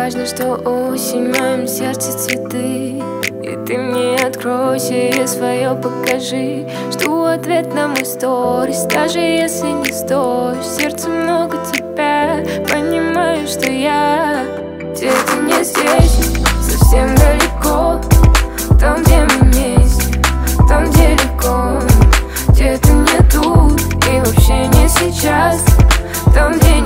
важно, что осень в моем сердце цветы. И ты мне откройся и свое покажи. Жду ответ на мой сторис, даже если не стоишь. В сердце много тебя, понимаю, что я где-то не здесь, совсем далеко. Там, где мы вместе, там, где легко. Где-то не тут и вообще не сейчас. Там, где